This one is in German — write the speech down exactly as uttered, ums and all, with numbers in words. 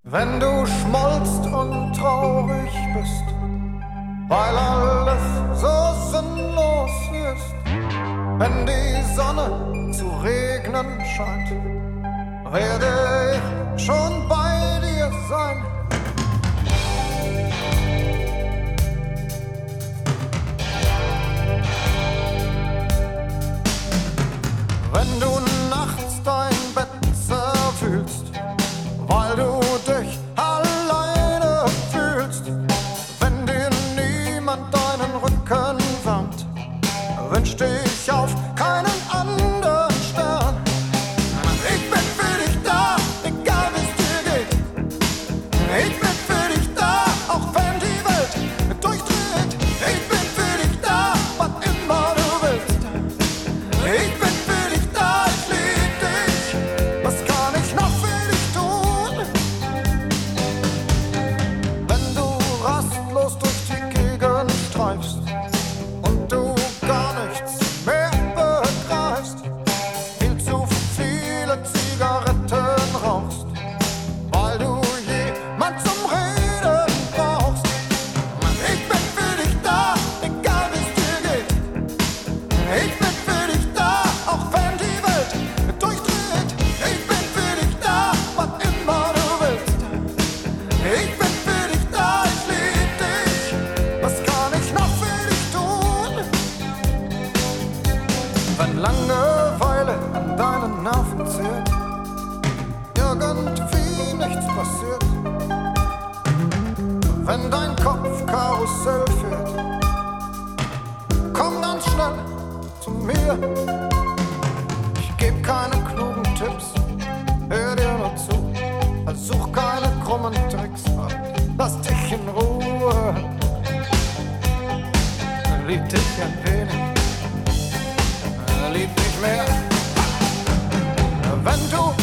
Wenn du schmollst und traurig bist, weil alles so sinnlos ist, wenn die Sonne zu regnen scheint, werde ich schon bei dir sein. Wenn du nachts dein Bett zerfühlst, weil du dich alleine fühlst, wenn dir niemand deinen Rücken wärmt, wünsch dich auf keinen anderen Stern. Ich bin für dich da, egal wie's dir geht. Ich bin für dich da, auch wenn die Welt durchdreht. Ich bin für dich da, wann immer du willst. Ich bin für dich da, ich lieb dich. Was kann ich noch für dich tun? Wenn du rastlos durch die Gegend streifst und du gar nichts mehr begreifst, viel zu viele Zigaretten rauchst, weil du jemand zum Reden brauchst. Ich bin für dich da, egal wie's dir geht. Ich bin für dich da, auch wenn die Welt durchdreht. Ich bin für dich da, wann immer du willst. Ich bin für dich da, ich lieb dich. Was kann ich noch für dich tun? Wenn Langeweile an deinen Nerven zehrt, irgendwie nichts passiert, wenn dein Kopf Karussell fährt, komm ganz schnell zu mir. Ich geb keine klugen Tipps, hör dir nur zu. Versuch keine krummen Tricks, lass dich in Ruhe. Lieb dich ein wenig, lieb dich mehr. Wenn du